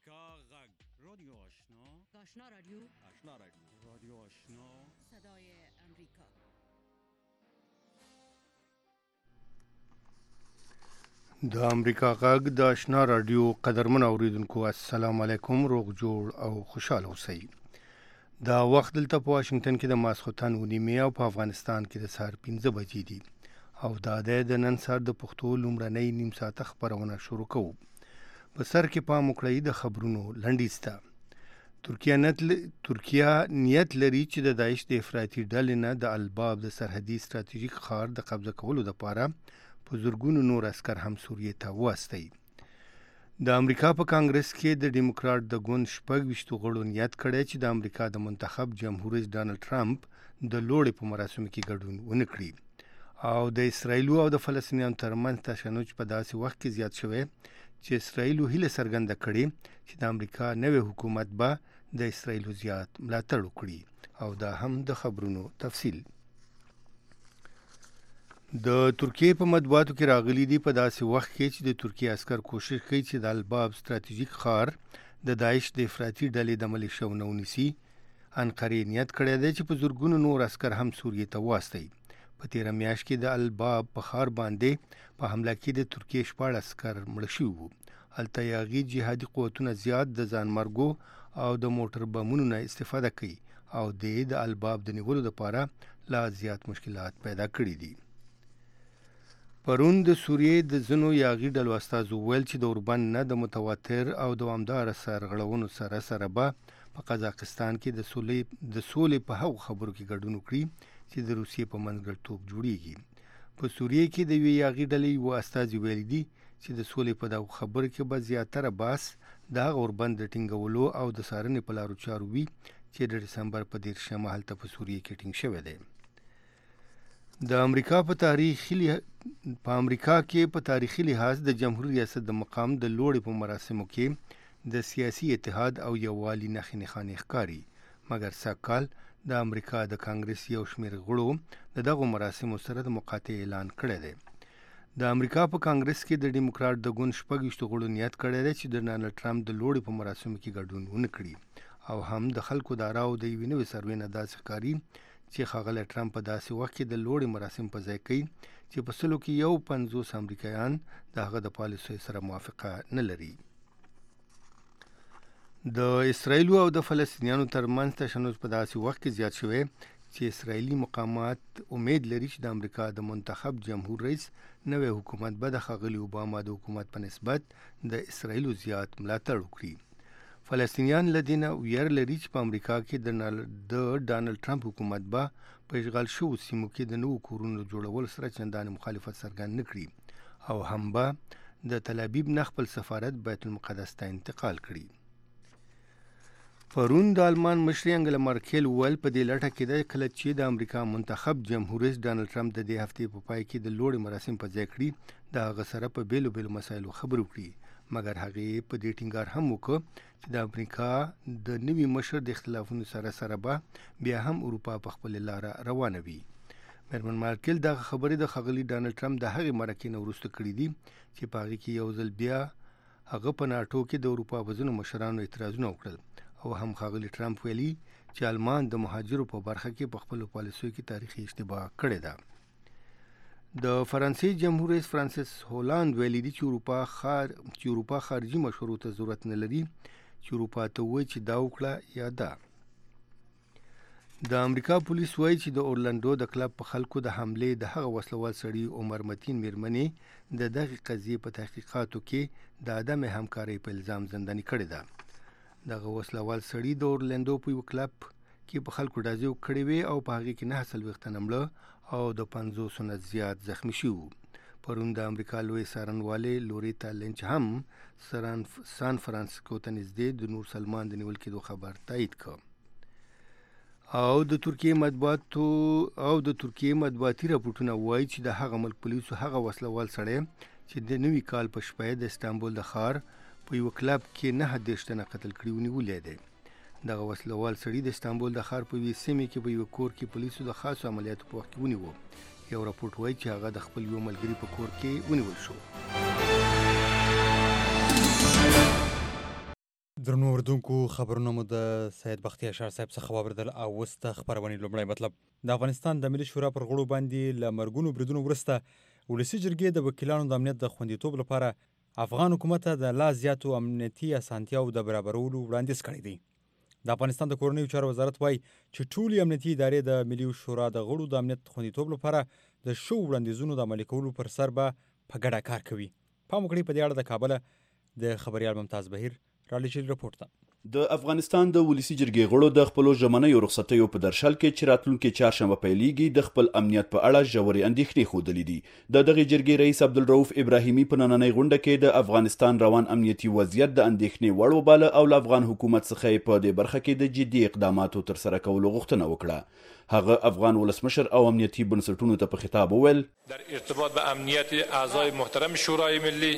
امریکا غږ رادیو آشنا آشنا رادیو رادیو آشنا صدای امریکا. د امریکا غږ د آشنا رادیو قدرمن اوریدونکو السلام علیکم، روغ جوړ او خوشاله اوسئ. دا وخت دلته په واشنگټن کې د ماسخوتن 9 او په افغانستان کې د سهار 15 بجې دي او دا د نن سهار د پښتو لومړنۍ نیم ساعته خبرونه شروع کوو. په سر کې پام وکړئ د خبرونو لنډیز ته. ترکیه نیت لري چې د داعش د افراطي ډلې نه د الباب د سرحدي ستراتیژیک ښار د قبضه کولو لپاره په زرګونو نور عسکر هم سوریې ته واستوي. د امریکا په کانګرس کې د ډیموکرات د ګوند 26 غړو نیت کړی چې د امریکا د منتخب جمهور رئیس ډانلډ ټرمپ د لوړې په مراسمو کې ګډون ونه کړي. او د اسرایلو او د فلسطینیانو ترمنځ تشنج په داسې وخت کې زیات شوی چې اسرایلو هیله څرګنده کړې چې د امریکا نوی حکومت به د اسرایلو زیات ملاتړ وکړي. او دا هم د خبرونو تفصیل. د ترکیه په مطبوعاتو کې راغلي دي په داسې وخت کې چې د ترکیه عسکر کوشش کوي چې د الباب ستراتیژیک ښار د داعش د افراطي ډلې د ملیشیاو نه ونیسي. انقرې نیت کړی دی چې په زرګونو نور عسکر هم سوریې ته واستوي. په تیره میاشت کې د الباب په ښار باندې په حمله کې د ترکیه 14 عسکر مړ شوي وو. هلته یاغي جهادي قوتونه زیات د ځانمرګو او د موټر بمونو نه استفاده کوي او د الباب د نیولو لپاره لا زیات مشکلات پیدا کړي دي. پرون د سوریې د ځینو یاغي ډلو استازو ویل چې د اوربند نه د متواتر او دوامداره سرغړونو سره به په قزاقستان کې د سولې په هغو خبرو کې ګډون وکړي چې د روسیې په منځګړیتوب جوړیږي. په سوریې کې د یوې یاغي ډلې یو استازي ویلي دي چې د سولې په دغو خبرو کې به زیاتره بحث د هغه اوربند د ټینګولو او د څارنې په لارو چارو وي چې د ډسمبر په 13 هلته په سوریې کې ټینګ شوی دی. د امریکا په تاریخي لحاظ د جمهوریت ریاست د مقام د لوړې په مراسمو کې د سیاسي اتحاد او یووالي نښې نښانې ښکاري. مګر سږکال د امریکا د کانګرس یو شمېر غړو د دغو مراسمو سره د مقاطعې اعلان کړی دی. د امریکا په کانګرس کې د ډیموکرات د ګوند 26 غړو نیت کړی دی چې د ډانلډ ټرمپ د لوړې په مراسمو کې ګډون ونه کړي. او هم د خلکو د آراو د یوې نوې سروې نه داسې ښکاري چې ښاغلی ټرمپ په داسې وخت کې د لوړې مراسم په ځای کوي چې په سلو کې 50 امریکایان د هغه د پالیسیو سره موافقه نه لري. د اسرایلو او د فلسطینیانو ترمنځ تشنج په داسې وخت کې زیات شوی چې اسرایلي مقامات امید لري چې د امریکا د منتخب جمهور رئیس نوی حکومت به د ښاغلي اوباما د حکومت په نسبت د اسرایلو زیات ملاتړ وکړي. فلسطینیان له دې نه ویره لري چې په امریکا کې د ډانلډ ټرمپ حکومت به په اشغال شوو سیمو کې د نوو کورونو جوړولو سره چندانې مخالفت څرګند نه کړي او هم به د تل ابیب نه خپل سفارت بیت المقدس ته انتقال کړي. پرون د آلمان مشرې انګلا مارکل ویل په دې لټه کې ده کله چې د امریکا منتخب جمهور رئیس ډانلډ ټرمپ د دې هفتې په پای کې د لوړې مراسم په ځای کړي د هغه سره په بیلو مسایلو خبرې وکړي. مګر هغې په دې ټینګار هم وکړ چې د امریکا د نوي مشر د اختلافونو سره به بیا هم اروپا په خپله لاره روانه وي. میرمن مارکل دغه خبرې د ښاغلي ډانلډ ټرمپ د هغې مرکې نه وروسته کړي دي چې په هغې کې یو ځل بیا هغه په ناټو کې د اروپا په ځینو مشرانو اعتراضونه وکړل او هم ښاغلي ټرمپ ویلي چې آلمان د مهاجرو په برخه کې په خپلو پالیسیو کې تاریخي اشتباه کړې ده. د فرانسې جمهور رئیس فرانسیس هولاند ویلي دي چې اروپا خارجي مشورو ته ضرورت نه لري چې اروپا ته وایي چې دا وکړه یا دا. د امریکا پولیس وایي چې د اورلنډو د کلب په خلکو د حملې د هغه وسلوال سړي عمر متین میرمنې د دغې قضیې په تحقیقاتو کې د عدم همکارۍ په الزام زنداني کړې ده. دغه وسلوال سړي د اورلنډو په یو کلب کې په خلکو ډزې کړې وې او په هغې کې 9 تنه مړه او د 50 نه زیات زخمی شوي. پرون د امریکا لوی څارنوالې لوریتا لینچ هم سان فرانسیسکو ته نږدې د نور سلمان د نیول کېدو خبر تایید کړ. او د ترکیه مطبوعاتي راپورټونه وایي چې د هغه ملک پولیسو هغه وسلوال سړی چې د نوي کال په شپه د استانبول د ښار په یو کلب کې 29 تنه قتل کړي ونیولی دی. دغه وسلوال سړي د استانبول د ښار په یوې سیمې کې په یو کور کې پولیسو د خاصو عملیاتو په وخت کې ونیوه. یو راپورټ وایي چې هغه د خپل یو ملګري په کور کې ونیول شو. درنو اردوونکو خبرونه مو د سید بختي اشار صاحب څخه واوریدل او اوس د خپرونې لومړی مطلب. د افغانستان د ملي شورا پر غړو باندې له مرګونو بریدونو وروسته ولسي جرګې د وکیلانو د امنیت د خوندیتوب لپاره افغان حکومت ته د لا زیاتو امنیتي اسانتیاوو د برابرولو وړاندیز کړی دی. د افغانستان د کورنیو چارو وزارت وایي چې ټولې امنیتي ادارې د ملي شورا د غړو د امنیت خوندیتوب لپاره د شو وړاندیزونو د عملي کولو پر سر به په ګډه کار کوي. پام وکړئ په دې اړه د کابل د خبریال ممتاز بهیر رالیږلي رپورټ ته. د افغانستان د ولسی جرګې غړو د خپل ژمنیو رخصتیو په درشل کې چې راتلونکي چهارشنبه پیلېږي د خپل امنیت په اړه ژورې اندېښنې ښودلې دي. د دغه جرګې رئیس عبدالرؤف ابراهیمي په نننۍ غونډه کې د افغانستان روان امنیتي وضعیت د اندېښنې وړ وباله او له افغان حکومت څخه په دې برخه کې د جدي اقداماتو ترسره کولو غوښتنه وکړه. هغه افغان ولسمشر او امنیتي بنسټونو ته په خطاب وویل در ارتباط به امنیت اعضای محترم شورای ملی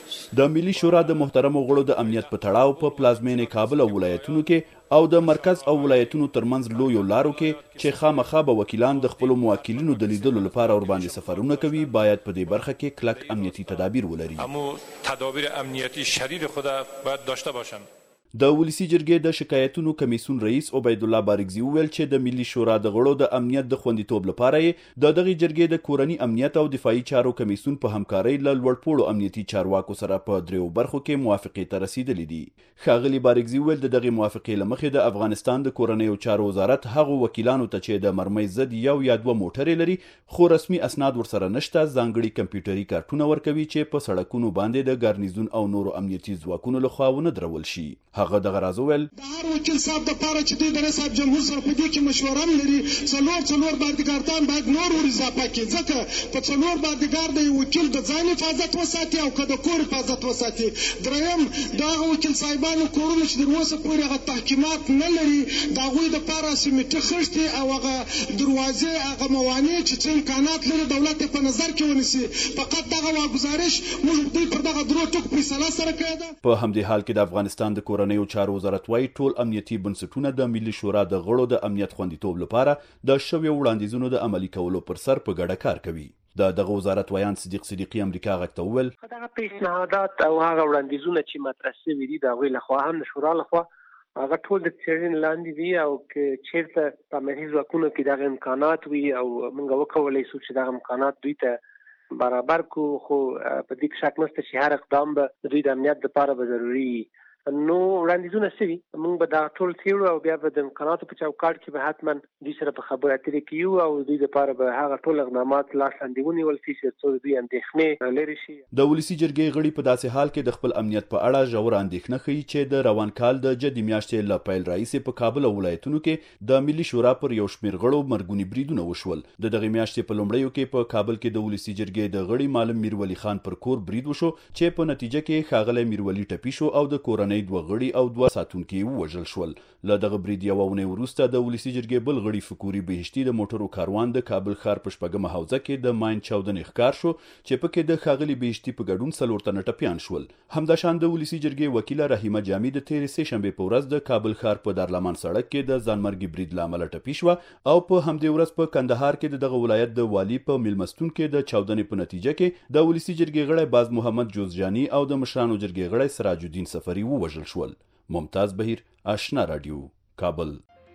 د ملي شورا د محترمو غړو د امنیت په تړاو په پلازمینې کابل او ولایتونو کې او د مرکز او ولایتونو ترمنځ لویو لارو کې چې خامخا به وکیلان د خپلو موکلینو د لیدلو لپاره ورباندې سفرونه کوي باید په دې برخه کې کلک امنیتي تدابیر ولري. امو تدابیر امنیتی شدید خود باید داشته باشند. د ولسی جرګې د شکایتونو کمیسیون رئیس عبید الله بارګزي وویل چې د ملي شورا د غړو د امنیت د خوندیتوب لپاره د دغه جرګې د کورنی امنیت او دفاعي چارو کمیسیون په همکارۍ له لوړپوړو امنیتي چارواکو سره په دریو برخو کې موافقې ته رسیدلې دي. ښاغلي بارګزي وویل د دغه موافقې له مخې د افغانستان د کورنیو چارو وزارت هغو وکیلانو ته چې د مرمۍ ضد یو یا دوه موټرې لري خو رسمي اسناد ورسره نشته ځانګړي کمپیوټري کارتونه ورکوي چې په سړکونو باندې د ګارنیزون او نورو امنیتي ځواکونو لخوا ونه درول شي. هغه دغه راز وویل د هر وکیل صاحب دپاره چې دوی د رئیس صاحب جمهور سره په دې کې مشوره هم لري څلور بادګاران باید نور ور اضافه کړي ځکه په څلور بادګار د وکیل د ځان حفاظت وساتي او که د کور حفاظت وساتي. دریم د هغه وکیل صاحبانو کورونه چې تر اوسه پورې هغه تحکیمات نه لري د هغوی دپاره سیمټي خښتې او هغه دروازې هغه موانع چې څه امکانات لري دولت یې په نظر کې ونیسي. فقط دغه واګزارش موږ دوی پر دغه درو ټکو فیصله سره کړې ده. په همدې حال کې د افغانستان د کورنیو چارو وزارت وايي ټول امنیتي بنسټونه د ملي شورا د غړو د امنیت خوندیتوب لپاره د شویو وړاندیزونو د عملي کولو پر سر په ګډه کار کوي. دغه وزارت ویان صدیق صدیقي امریکا غږ ته وویل دغه پیشنهادات او هغه وړاندیزونه چې مطرح شوي دي د هغوی لخوا هم د شورا لخوا هغه ټول د څېړنې لاندې دي او که چېرته په امنیتي ځواکونو کې دغه امکانات وي او موږ وکولی شو چې دغه امکانات دوی ته برابر کو خو په دې کې شک نشته چې هر اقدام به دوی د امنیت لپاره به ضروري نو وړاندیزونه شوي موږ به دا ټول څېړو او بیا به د امکاناتو په چوکاټ کې به حتما دوی سره په خبرو اترې کوو او دوی لپاره به هغه ټول اقدامات لاس لاندې ونیول شي چې څو دوی اندېښنې لرې شي. د ولسی جرګې غړي په داسې حال کې د خپل امنیت په اړه ژوره اندېښنه ښیي چې د روان کال د جدي میاشتې له پیل راهیسې په کابل او ولایتونو کې د ملي شورا پر یو شمېر غړو مرګوني بریدونه وشول. د دغه میاشتې په لومړیو کې په کابل کې د ولسی جرګې د غړي معلم میرولی خان پر کور برید وشو چې په نتیجه کې ښاغلی میرولی ټپي شو او د کورنۍ دوه غړي او دوه ساتونکي ووژل شول. له دغه برید یوه اونۍ وروسته د ولسی جرګې بل غړي فکوري بهشتي د موټرو کاروان د کابل ښار په شپږمه حوزه کې د ماین چاودنې ښکار شو چې پکې د ښاغلي بهشتي په ګډون 4 تنه ټپیان شول. همداشان د ولسی جرګې وکیله رحیمه جامي د تېرې سې شنبې په ورځ د کابل ښار په دارلمان سړک کې د ځانمرګي برید له امله ټپي شوه او په همدې ورځ په کندهار کې د دغه ولایت د والي په میلمستون کې د چاودنې په نتیجه کې د ولسی جرګې غړی باز محمد جوزجاني او د مشرانو جرګې غړی سراج الدین سفری ووژل شول. ممتاز بهیر آشنا رادیو کابل.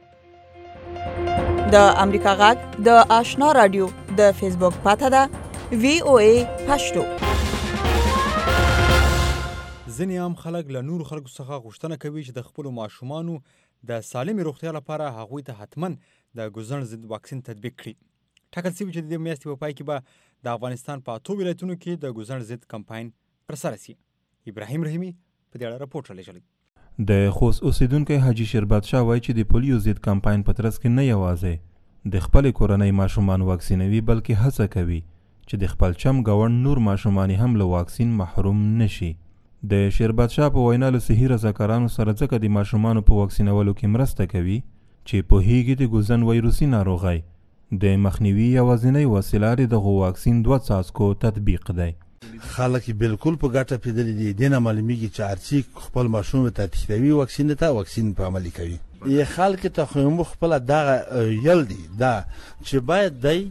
د امریکا غږ د آشنا رادیو د فیسبوک پاته ده VOA پښتو. ځینې عام خلک له نورو خلکو څخه غوښتنه کوي چې د خپلو ماشومانو د سالمې روغتیا لپاره هغوی ته حتما د ګوزڼ ضد واکسین تطبیق کړي. ټاکل شوي چې د دې میاشتې په پای کې به د افغانستان په 8 ولایتونو کې د ګوزڼ ضد کمپاین ترسره شي. ابراهیم رحیمي په دې اړه راپورټ رالیږلی. د خوست اوسیدونکی حاجي شربت شاه وایي چې د پولیو ضد کمپاین په ترڅ کې نه یوازې د خپلې کورنۍ ماشومان واکسینوي بلکې هڅه کوي چې د خپل چم ګاونډ نور ماشومان هم له واکسین محروم نشي. د شربت شاه په وینا له صحي رضاکارانو سره ځکه د ماشومانو په واکسینولو کې مرسته کوي چې پوهیږي د ګوزن ویروسي ناروغۍ د مخنیوي یوازینۍ وسیله د دغه واکسین 2 څاڅکو تطبیق دی. خلک بالکل په ګټه پیدلې دي. دینه معلومیږي چې هرڅوک خپل ماشوم ته تخوي واکسین ته واکسین په عملي کوي. یې خلک ته خو خپل دغه یل دي دا چې باید دی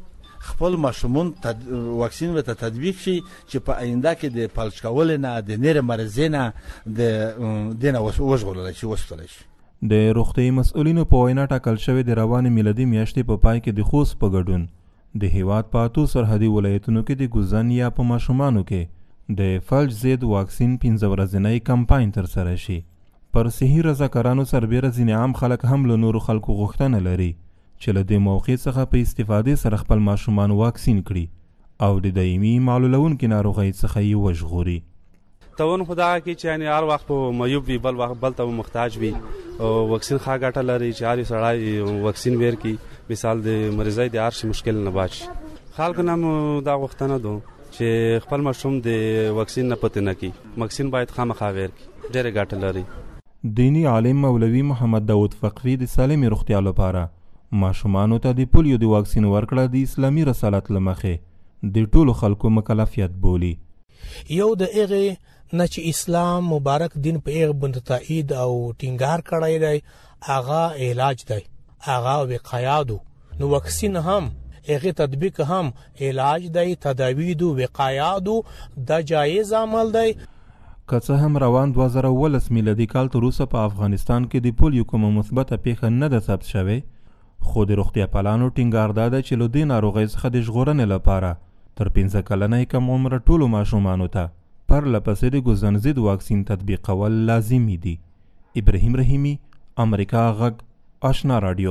خپل ماشومان واکسین ورته تطبیق شي چې په آینده کې د فلج کول نه د نیر مرضې نه د دینه وژغورل شي وساتل شي. د روغتیايي مسؤلینو په وینا ټاکل شوی د روانې میلادي میاشتې په پای کې د خوست په ګډون د هیواد په 8 سرحدي ولایتونو کې د ګوزن یا په ماشومانو کې د فلج ضد واکسین 15 ورځنی کمپاین ترسره شي. پر صحي رضاکارانو سربیره ځینې عام خلک هم له نورو خلکو غوښتنه لري چې له دې موقع څخه په استفادې سره خپل ماشومان واکسین کړي او د دایمي معلولونکې ناروغۍ څخه یې وژغوري. تون خدا کې چې یعنی هر وخت په معیوب وي بل وخت بل ته محتاج وي او واکسین ښه ګټه لري چې هر سړی واکسین ویر کی مثال د مریضۍ د هر شي مشکل نه بچ. خلکو نام دا غوښتنه دو چې خپل ماشوم د واکسین نه پته نه کی واکسین باید خامخا ویر کی ډېر ګټه لري. دینی عالم مولوی محمد داود فقوی د سالمې روغتیا لپاره ماشومانو ته د پولیو د واکسین ورکړه د اسلامي رسالت له مخې د ټولو خلکو مکلفیت بولي. یو د هغې نه چې اسلام مبارک دین په هغه باندې تایید او ټینګار کړی دی هغه علاج دی هغه وقایه ده. نو واکسین هم هغه تطبیق هم علاج دی تداوی ده وقایه ده دا جایز عمل دی. که څه هم روان 2019 میلادي کال تر اوسه په افغانستان کې د پولیو کومه مثبته پیښه نه ده ثبت شوې خو د روغتیا پالانو ټینګار دا ده چې له دې ناروغۍ څخه د ژغورنې لپاره تر 15 کلنۍ کم عمره ټولو ماشومانو ته پرله پسې د ګوزن ضد واکسین تطبیقول لازمي دي. ابراهیم رحیمي، امریکا غږ، آشنا رادیو.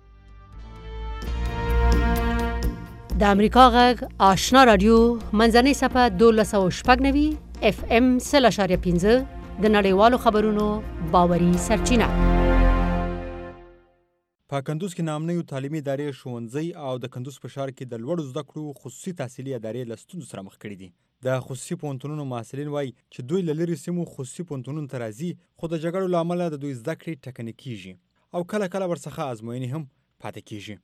د امریکا غږ آشنا رادیو منځنۍ صفحه 1290 FM 0.5 د نړیوالو خبرونو باوري سرچینه. په کندوز کې نامنیو تعلیمي ادارې ښوونځي او د کندوز په ښار کې د لوړو زده کړو خصوصي تحصیلي ادارې له ستونزو سره مخ کړي دي. د خصوصي پوهنتونونو محصلین وایي چې دوی له لرې سیمو خصوصي پوهنتونونو ته راځي خو د جګړو له امله د دوی زده کړې ټکنۍ کېږي او کله کله ورڅخه ازموینې هم پاتې کېږي.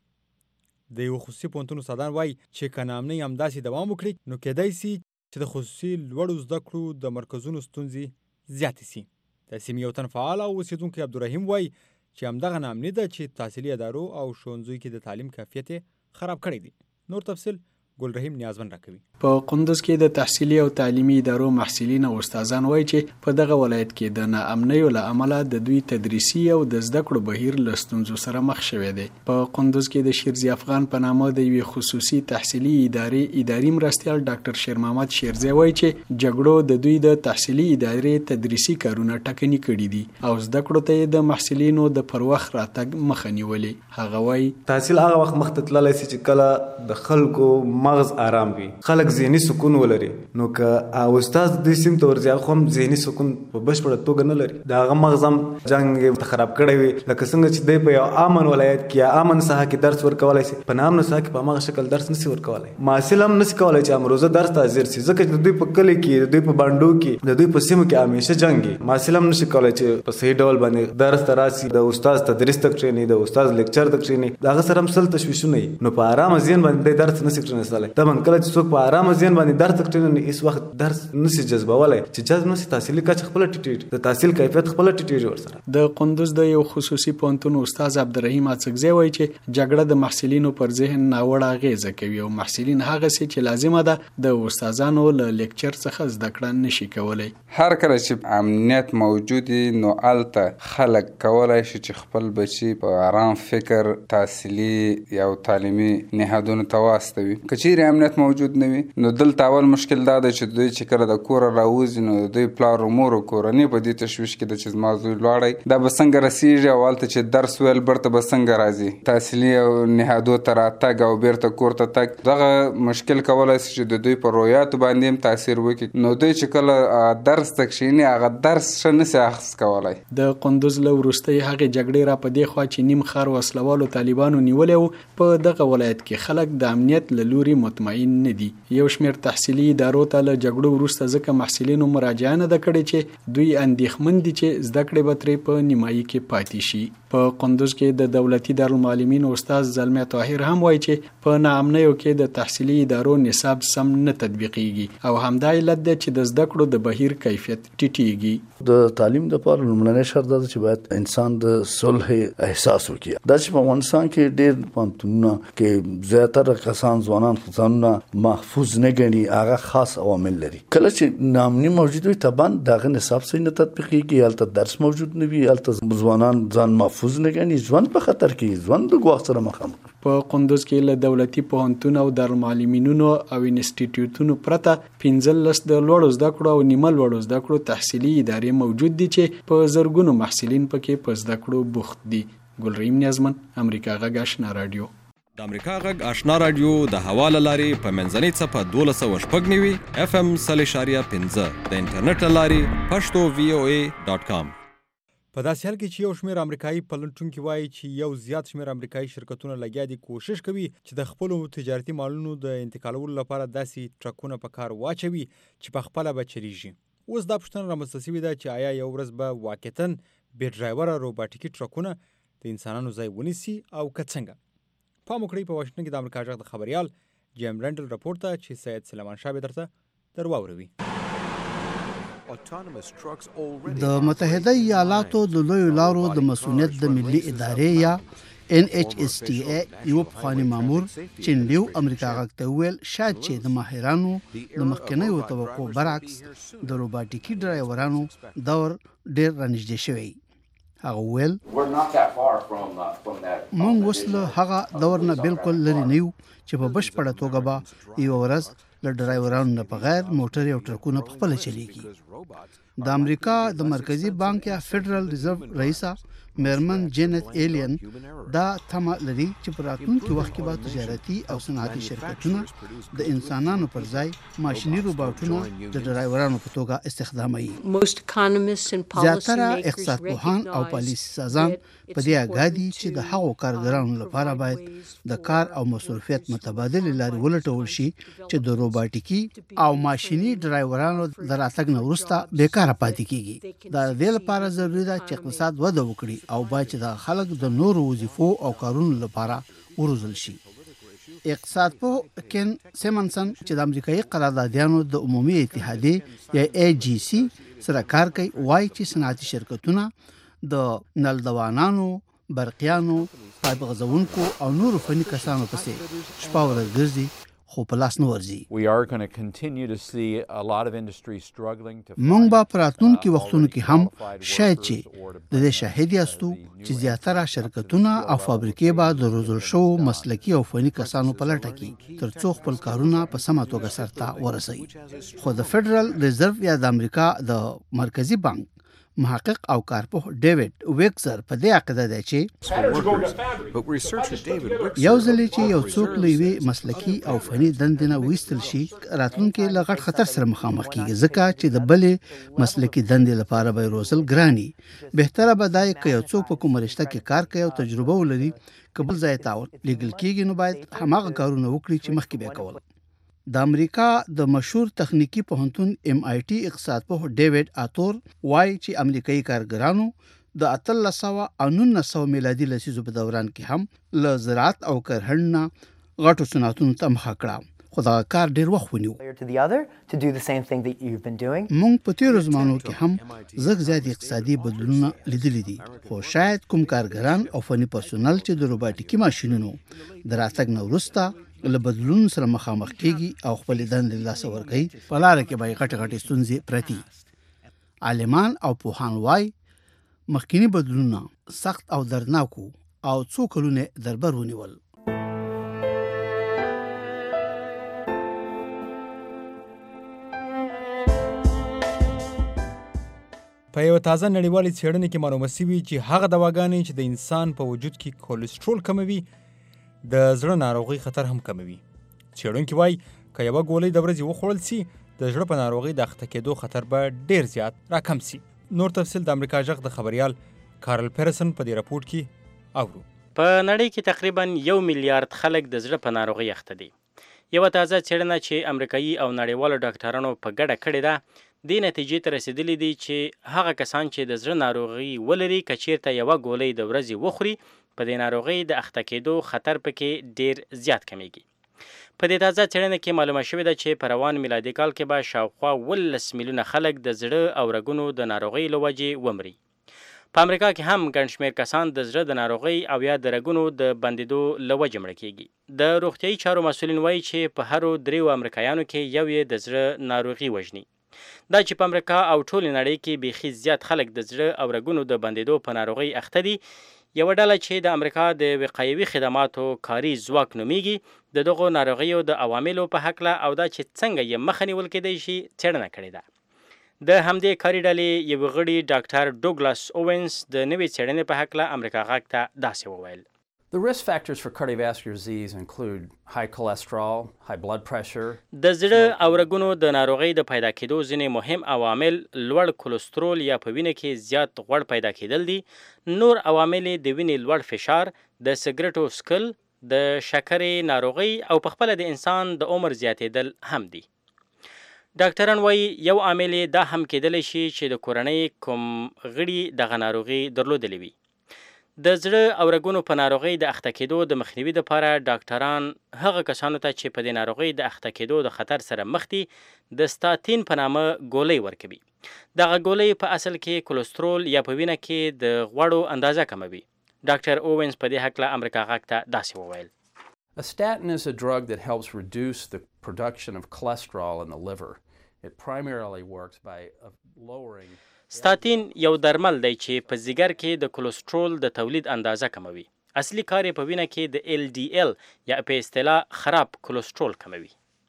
د یو خصوصي پوهنتون استادان وایي چې که نامنۍ همداسې دوام وکړي نو کیدای سي چې د خصوصي لوړو زده کړو د مرکزونو ستونزې زیاتې سي. د سیمې یو تن فعال او اوسېدونکی عبدالرحیم وایي چې همدغه نامنۍ ده چې تحصیلي ادارو او ښوونځیو کې د تعلیم کیفیت خراب کړی دی. نور تفصیل ګلرحیم نیازمن راکوي. په قندوز کې د تحصیلي او تعلیمي ادارو محصلین او استادان وایي چې په دغه ولایت کې د ناامنیو له امله د دوی تدریسي او د زده کړو بهیر له ستونزو سره مخ شوی دی. په قندوز کې د شیرزي افغان په نامه د یوې خصوصي تحصیلي اداري مرستیال ډاکټر شیر محمد شیرزي وایي چې جګړو د دوی د تحصیلي ادارې تدریسي کارونه ټکني کړي دي او زده کړو ته د محصلینو د پر وخت راتګ مخه نیولې. هغه وایي تحصیل هغه وخت مخ ته تللی سي چې کله د خلکو مغز آرام وي خلک ذهني سکون ولري نو که استاد د سیم ته ورځي خو هم ذهني سکون په بشپړه توګه نه لري دا هغه مغز هم جنگ خراب کړی وي لکه څنګه چې دی په یو امن ولایت کې یا امن ساحه کې درس ورکولای شي په نام نه ساحه کې په هغه شکل درس نشي ورکولای محصل هم نشي کولای چې امروزه درس ته حاضر شي ځکه چې دوی په کلی کې دوی په باندو کې د دوی په سیمو کې همیشه جنگي محصل هم نشي کولای چې په صحیح ډول باندې درس ته راسي د استاد تدریس تک ټریننګ د استاد لیکچر تک ټریننګ دا سره هم سل تشویشونه نو په آرام ځین باندې درس نشي ټریننګ دا من کله چې څوک په آرام ځین باندې درس تک ټریننګ اس وخت درس نشي جذبولای چې جذب نشي تحصیلي کچ خپل ټیټ د تحصیل کیفیت خپل ټیټ ورسره. د قندوز د یو خصوصي پوهنتون استاد عبدالرحیم اڅکزی وایي چې جګړه د محصلینو پر ذهن ناوړه اغیزه کوي او محصلین هغه څه چې لازمه ده د استادانو له لیکچر څخه زده کړه نشي کولای. هر کله چې امنیت موجود نو الته خلک کولای شي چې خپل بچي په آرام فکر تحصیلي یا تعلیمي نهادونو ته واستوي. کچېرې امنیت موجود نه وي نو دلته اول مشکل دا دی چې دوی چې کله د کوره راوځي نو دوی پلار مور او کورنۍ په دې تشویش کې ده چې زما زوی لاړی دا به څنګه رسیږي او هلته چې درس ویل بیرته به څنګه راځي تحصیلي نهادو ته راتګ او بیرته کور ته تګ دغه مشکل کولی شي چې د دوی په رویاتو باندې هم تاثیر وکړي نو دوی چې کله درس ته کښېني هغه درس ښه نسي اخیست کولی. د قندوز له وروستۍ هغې جګړې را په دې خوا چې نیم ښار وسلوالو طالبانو نیولی و په دغه ولایت کې خلک د امنیت له لوري مطمئن نه دي. یو شمېر تحصیلي ادارو ته له جګړو وروسته ځکه محصلینو مراجعه نه ده کړې چې دوی اندېښمن دي چې زده کړې به ترې په نیمایي کې پاتې شي. په قندوز کې د دولتي دارالمعلمین استاد زلمه طاهر هم وایي چې په ناامنیو کې د تحصیلي ادارو نصاب سم نه تطبیقیږي او همدا علت دی چې د زده کړو د بهیر کیفیت ټیټیږي. د تعلیم لپاره لومړنی شرط دا چې باید انسان د صلح احساس وکړي. دا چې په افغانستان کې ډېر پوهنتونونه کې زیاتره کسان ځوانان ځانونه محفوظ نه ګڼي، هغه خاص عوامل لري. کله چې ناامني موجود وي طبعا دغه نصاب صحیح نه تطبیقیږي، هلته درس موجود نه وي، هلته ځوانان ځان محفوظ نه ګڼي، ژوند په خطر کې، ژوند د ګواښ سره مخامخ. په قندوز کې له دولتي پوهنتون او دارالمعلمینونو او انسټیټیوټونو پرته 15 د لوړو زده کړو او نیمه لوړو زده کړو تحصیلي ادارې موجود دي چې په زرګونو محصلین پکې په زده کړو بوخت دي. ګلریم نیازمن، امریکا غږ آشنا رادیو. د امریکا غږ آشنا رادیو د حواله لاري په منځنۍ څپه 12.9 FM 3.15 د انټرنیټ لاري pashto.voa.com. په داسې حال کې چې یو شمېر امریکایي پلټونکي وایي چې یو زیات شمېر امریکایي شرکتونه لګیا دي کوشش کوي چې د خپلو تجارتي مالونو د انتقالولو لپاره داسې ټرکونه په کار واچوي چې په خپله به چلیږي. اوس دا پوښتنه رامنځته شوې ده چې آیا یو ورځ به واقعتاً بې ډرایوره روباټیکي ټرکونه د انسانانو ځای ونیسي او که څنګه؟ پام وکړئ په واشنګټن کې د امریکا غږ د خبریال جیم رینډل راپور ته چې سید سلیمان شاه به درته در واوروي. د متحده ایالاتو د لویو لارو د مسؤلیت د ملي ادارې یا NHTSA یو پخوانی مامور چین لیو امریکا غږ ته ویل شاید چې د ماهرانو د مخکنیو توقع برعکس د روباټیکي ډرایورانو دور ډېر رانږدې شوی. هغه ویل مونږ اوس له هغه دور نه بالکل لرې نه یو چې په بشپړه توګه به یوه ورځ له ډرایورانو نه بغیر موټر او ټرکونه په خپله چلیږي. د امریکا د مرکزی بانک یا فدرال ریزرو رئیسه میرمن جینت ایلین دا تمه لري چې په راتلونکي وخت کې به تجارتي او صنعتي شرکتونه د انسانانو پر ځای ماشیني روباټونه د ډرایورانو په توګه استخداموي. زیاتره اقتصاد پوهان او پالیسي سازان په دې اګاه دي چې د هغو کارګرانو لپاره باید د کار او مصروفیت متبادلې لارې ولټول شي چې د روباټیکي او ماشیني ډرایورانو د راتګ نه وروسته بیکاره پاتې کیږي. دا د دې لپاره ضروري ده چې اقتصاد وده وکړي او باید چې د خلک د نورو وظیفو او کارونو لپاره وروزل شي. اقتصاد پوه کین سیمنسن چې د امریکایي قراردادیانو د عمومي اتحادیې یا AGC سره کار کوي وایي چې صنعتي شرکتونه د نلدوانانو، برقیانو، پایپ غځونکو او نورو فني کسانو پسې شپه ورځ ګرځي خو په لاس نه ورځي. مونږ به په راتلونکي وختونو کې هم شاید چې د دې شاهد یاستو چې زیاتره شرکتونه او فابریکې به د روزل شوو مسلکي او فني کسانو په لټه کې تر څو خپل کارونه په سمه توګه سرته ورسوي. خو د فدرال ریزرو یا د امریکا د مرکزی بانک محقق او کارپوه ډیوډ ویکسر په دې عقیده دی چې یو ځل چې یو څوک له یوې مسلکي او فني دندې نه ویستل شي راتلونکي له غټ خطر سره مخامخ کیږي ځکه چې د بلې مسلکي دندې لپاره به روزل ګراني. بهتره به دا که یو څوک په کومه رشته کې کار کوي او تجربه ولري که بل ځای ته لیږل کیږي نو باید هماغه کارونه وکړي چې مخکې به کول. د امریکا د مشهور تخنیکی پوهنتون MIT اقتصاد پوه ډیوډ آتور وایي چې امریکایي کارګرانو د 1819 میلادي لسیزو په دوران کې هم له زراعت او کرهڼه غټو صنعتونو ته مخه کړه خو دا کار ډیر وخت ونیو. مونږ په تیرو زمانو کې هم زغ زیات اقتصادي بدلونونه لیدلي دي خو شاید کوم کارګران او فني پرسونل چې د روباټیکي ماشینونو د راتګ نه وروسته له بدلون سره مخامخ کیږي او خپل دندې لاس ورکوي په لاره کې به غټ غټ ستونزې پرتي. عالمان او پوهان وایي مخکینی بدلونونه سخت او دردناک او څو کلونه دربر ونیول. په یو تازه نړیوالې څېړنې کې معلومه شوي چې هغه دواګانې چې د انسان په وجود کې کولېسټرول کموي د زړه ناروغۍ خطر هم کموي. څېړونکي وایي که یوه ګولۍ د ورځې وخوړل سي د زړه په ناروغۍ د اخته کېدو خطر به ډېر زیات راکم سي. نور تفصیل د امریکا غږ د خبریال کارل پیرسن په دې راپورټ کې اورو. په نړۍ کې تقریبا 1 میلیارډ خلک د زړه په ناروغۍ اخته دي. یوه تازه څېړنه چې امریکایي او نړیوالو ډاکټرانو په ګډه کړې ده دې نتیجې ته رسېدلي دي چې هغه کسان چې د زړه ناروغي ولري که چیرته یوه ګولۍ د ورځې وخوري په دې ناروغۍ د اخته کېدو خطر پکې ډېر زیات کمیږي. په دې تازه څېړنه کې معلومه شوې ده چې په روان میلادي کال کې به شاوخوا 18 میلیونه خلک د زړه او رګونو د ناروغۍ له وجې ومري. په امریکا کې هم ګڼ شمېر کسان د زړه د ناروغۍ او یا د رګونو د بندېدو له وجې مړه کېږي. د روغتیایي چارو مسؤلین وایي چې په هرو 3 امریکایانو کې یو یې د زړه ناروغي وژني. دا چې په امریکا او ټولې نړۍ کې بیخي زیات خلک د زړه او رګونو د بندېدو په ناروغۍ اخته دي. یوه ډله چې د امریکا د وقایوي خدماتو کاري ځواک نومیږي د دغو ناروغیو د عواملو په هکله او دا چې څنګه یې مخه نیول کېدی شي څېړنه کړې ده. د همدې کاري ډلې یو غړي ډاکټر ډوګلاس اوونز د نوې څېړنې په هکله امریکا غږ ته داسې وویل. The risk factors for cardiovascular disease include high cholesterol, high blood pressure. د زړه او رګونو د ناروغۍ د پیدا کېدو ځینې مهم عوامل لوړ کولېسترول یا په وینه کې زیات غوړ پیدا کېدل دي. نور عوامل د وینې لوړ فشار، د سګرټو څښل، د شکرې ناروغۍ او په خپله د انسان د عمر زیاتېدل هم دي. ډاکټران وایي یو عامل دا هم کېدلی شي چې د کورنۍ کوم غړي دغه ناروغي درلودلې وي. د زړه او رګونو په ناروغۍ د اخته کېدو د مخنیوي لپاره ډاکټران هغه کسانو ته چې په دې ناروغۍ د اخته کېدو د خطر سره مخ دي د ستاتین په نامه ګولۍ ورکوي. دغه ګولۍ په اصل کې کولېسترول یا په وینه کې د غوړو اندازه کموي. ډاکټر اوونز په دې هکله امریکا غږ ته داسې وویل. A statin is a drug that helps reduce the production of cholesterol in the liver. It primarily works by lowering. ستاتین یو درمل دی چې په ځیګر کې د کولېسترول د تولید اندازه کموي. اصلي کار یې په وینه کې د LDL یا په اصطلاح خراب کولېسترول کموي.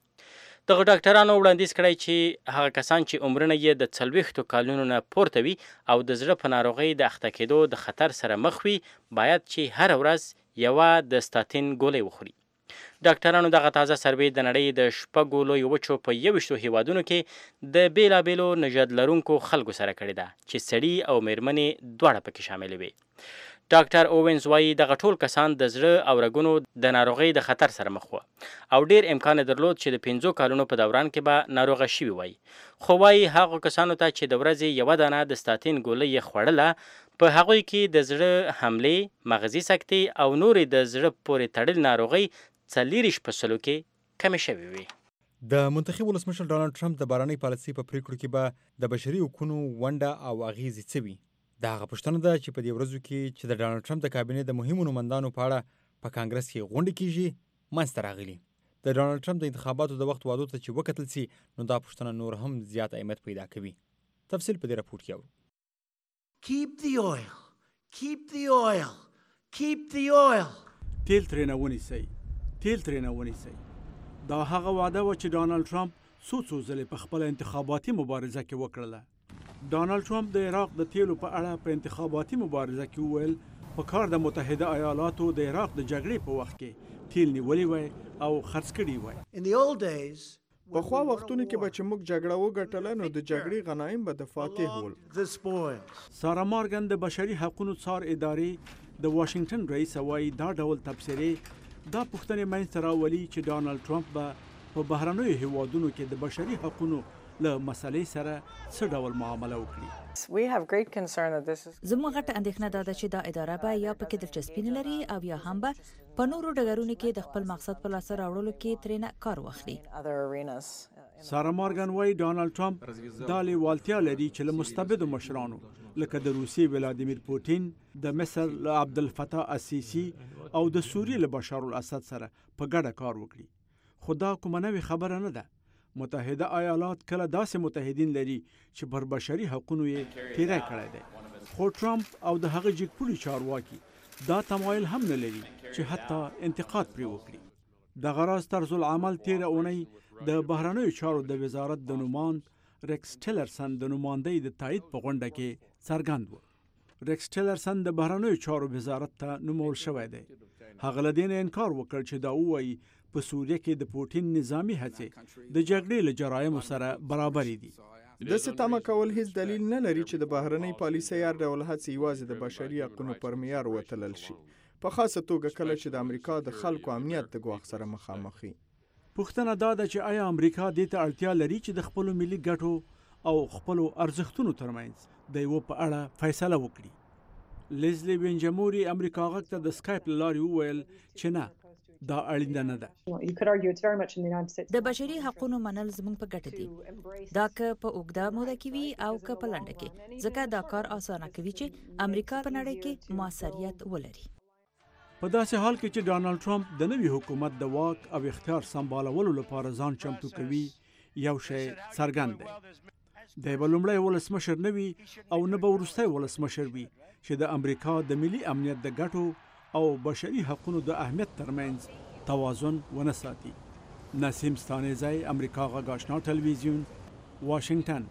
دغه ډاکټرانو وړاندیز کړی چې هغه کسان چې عمرونه یې د 40 کالونو نه پورته وي او د زړه په ناروغۍ د اخته کېدو د خطر سره مخ وي باید چې هر ورځ یوه د ستاتین ګولۍ وخوري. ډاکټرانو دغه تازه سروې د نړۍ د 6 لویو وچو په 21 هیوادونو کې د بیلابیلو نژاد لرونکو خلکو سره کړې ده چې سړي او میرمنې دواړه پکې شاملې وي. ډاکټر اوونز وایي دغه ټول کسان د زړه او رګونو د ناروغۍ د خطر سره مخ وو او ډیر امکان درلود چې د 5 کالونو په دوران کې به ناروغه شوي وای. خو وایي هغو کسانو ته چې د ورځې یوه دانه د ستاتین ګولۍ یې خوړله په هغوی کې د زړه حملې، مغزي سکتې او نورې د زړه پورې تړلې ناروغۍ 40% کې کمې شوې وي. د منتخب ولسمشر ډانلډ ټرمپ د بهرنۍ پالیسۍ په پریکړو کې به د بشري حقوقو ونډه او اغیزې څه وي؟ دا هغه پوښتنه ده چې په دې ورځو کې چې د ډانلډ ټرمپ د کابینې د مهمو نومندانو په اړه په کانګرس کې غونډې کیږي منځته راغلي. د ډانلډ ټرمپ د انتخاباتو د وخت وعدو ته چې وکتل سي نو دا پوښتنه نور هم زیات اهمیت پیدا کوي. تفصیل په دې راپور کې اورو. Keep the oil. Keep the oil. Keep the oil. تیل ترې نه ونیسئ. تیل ترې نه ونیسئ. دا هغه وعده و چې ډانلډ ټرمپ څو ځلې په خپله انتخاباتي مبارزه کې وکړله. ډانلډ ټرمپ د عراق د تیلو په اړه په انتخاباتي مبارزه کې وویل په کار د متحده ایالاتو د عراق د جګړې په وخت کې تیل نیولی وای او خرڅ کړي وای. In the old days پخوا وختونو کې به چې موږ جګړه وګټله نو د جګړې غنایم به د فاتح ول. سارا مارګن د بشري حقوقو څار ادارې د واشنگټن رئیس وایي دا ډول تبصرې دا پوښتنې منځته راولي چې ډانلډ ټرمپ به په بهرنیو هیوادونو کې د بشري حقوقو له مسلې سره څه ډول معامله وکړي. زموږ غټه اندېښنه دا ده چې دا اداره به یا پکې دلچسپي نه لري او یا هم به په نورو ډګرونو کې د خپل مقصد په لاسته راوړلو کې ترېنه کار واخلي. سارا مارګن وایي ډانلډ ټرمپ دا لیوالتیا لري چې له مستبدو مشرانو لکه د روسیې ولادیمیر پوتین، د مصر له عبدالفتاح السیسی او د سوریې له بشار الاسد سره په ګډه کار وکړي. خو دا کومه نوې خبره نه ده. متحده ایالات کله داسې متحدین لري چې پر بشري حقوقو یې تیری کړی دی. خو ټرمپ او د هغه جګپوړي چارواکي دا تمایل هم نه لري چې حتی انتقاد پرې وکړي. دغه راز طرز العمل تیره اونۍ د بهرنیو چارو د وزارت د نوماند ریکس ټیلرسن د نمایندۍ د تایید په غونډه کې څرګند و. ریکس ټیلرسن د بهرنیو چارو وزارت ته نومول شوی دی. هغه له دې نه انکار وکړ چې دا ووایي په سوریه کې د پوټین نظامی هڅې د جګړې له جرایمو سره برابرې دي. داسې تمه کول هیڅ دلیل نه لري چې د بهرنۍ پالیسۍ هر ډول هڅې یوازې د بشري حقوقو پر معیار وتلل شي، په خاصه توګه کله چې د امریکا د خلکو امنیت د ګواښ سره مخامخ وي. پوښتنه دا ده چې آیا امریکا دې ته اړتیا لري چې د خپلو ملي ګټو او خپلو ارزښتونو ترمنځ د یوه په اړه فیصله وکړي. لیزلی وینجموري امریکا غږ ته د سکایپ له لارې وویل چې نه، دا اړینده نه ده. د بشري حقوقو منل زموږ په ګټه دي، دا که په اوږده موده کې وي او که په لنډه کې، ځکه دا کار اسانه کوي چې امریکا په نړۍ کې موثریت ولري. په داسې حال کې چې ډانلډ ټرمپ د نوي حکومت د واک او اختیار سمبالولو لپاره ځان چمتو کوي، یو شی څرګند دی. دی به لومړی ولسمشر نه وي او نه به وروستی ولسمشر وي چې د امریکا د ملي امنیت د ګټو او بشري حقوقو د اهمیت ترمنځ توازن ونه ساتي. نسیم ستانیزی، امریکا غږ آشنا تلویزیون، واشنگتن.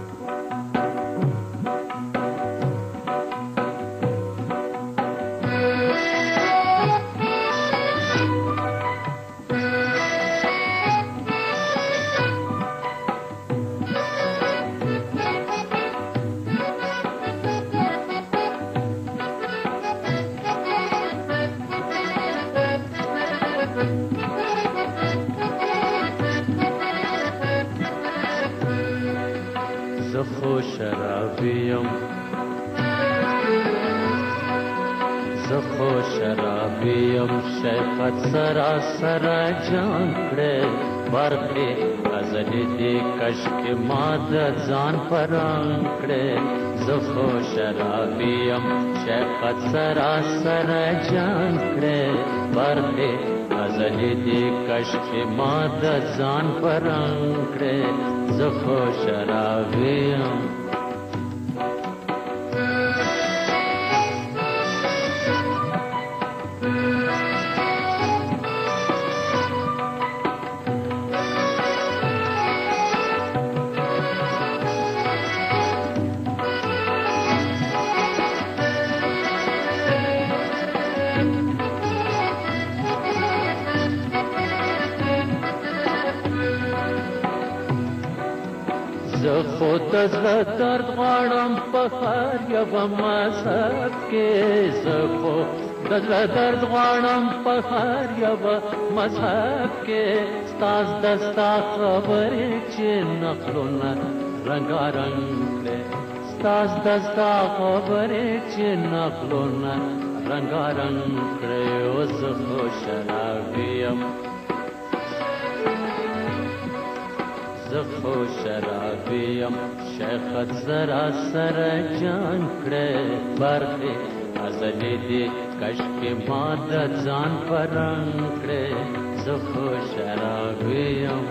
زخو شرابیم شیخت سراسر جان کړه، برخې غزلې دې کشک ما د ځان پران کړه. زخو شرابیم شیخت سراسر جان کړه، برخې غزلې دې کشک ما د ځان پران کړه. زخو شرابیم خود زړه درد غواړم په هر یوه مذهب کې، زه خو د زړه درد غواړم په هر یوه مذهب کې. ستاز د ستا خبرې چې نقلونه رنګارنګ کړې، ستاز د ستا خبرې چې نقلونه رنګارنګ کړې. او زه خو شرابي یم، زخو شرابی یم شیخت سراسر جان کړه، برخې غزلې دې کشک ما د ځان پران کړه. زخو شرابی یم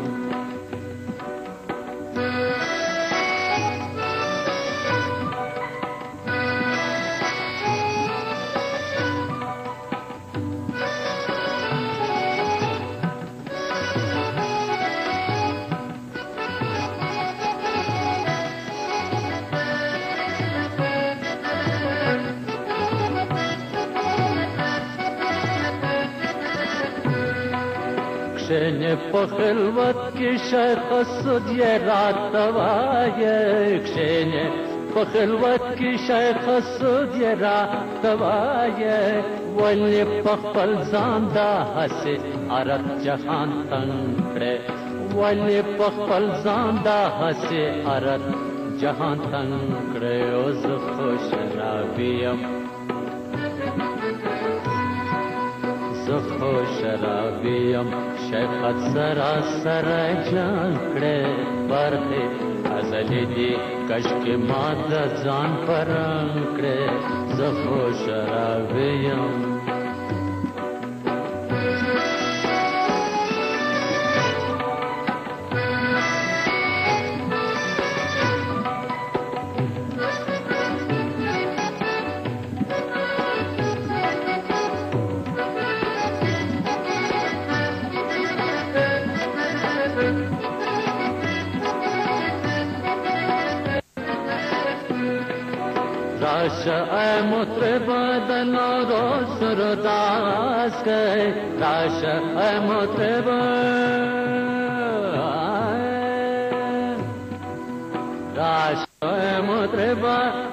کشنه په خلوت کې شیخ سود یې راته وایه، کشنه په خلوت کې شیخ سود یې راته وایه. ولې په خپل ځان دا هسې عرب جهان تنګ کړې، ولې په خپل ځان دا هسې عرب جهان تنګ کړې. او زه خو شرابي یم، زخو شرابی یم شیخت سراسر جان کړه، برخې غزلې دې کشک ما د ځان پران کړه. زخو شرابی یم راشه ای مطرب د نارو سرداز کئ، راشه ای مطرب راشه ای مطرب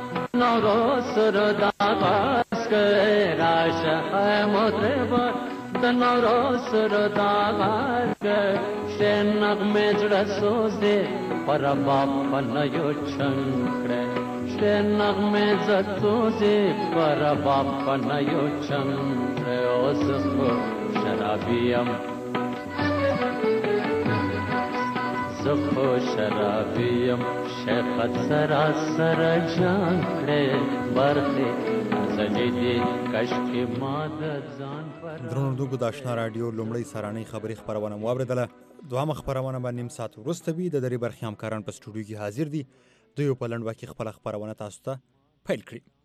نارو سرداز کئ، راشه ای مطرب د نورو سره دا غار کې شین نغمه زړه سوزه پر باب پنیو چنکړه شین نغمه زتوزه پر باب پنیو چنکړه اوس خو شرابیم زخو شرابیم شیخت سراسر جان کړه برخه سجدي کشکې ما د ځان پر درنو د آشنا رادیو لومړی سرانۍ خبري خبرونه مو اوریدله دوامه خبرونه به نیم ساعت وروسته وي د درې برخې همکاران په سټوډیو کې حاضر دي دوی په لنډ وخت کې خپل خبرونه تاسو ته پیل کړي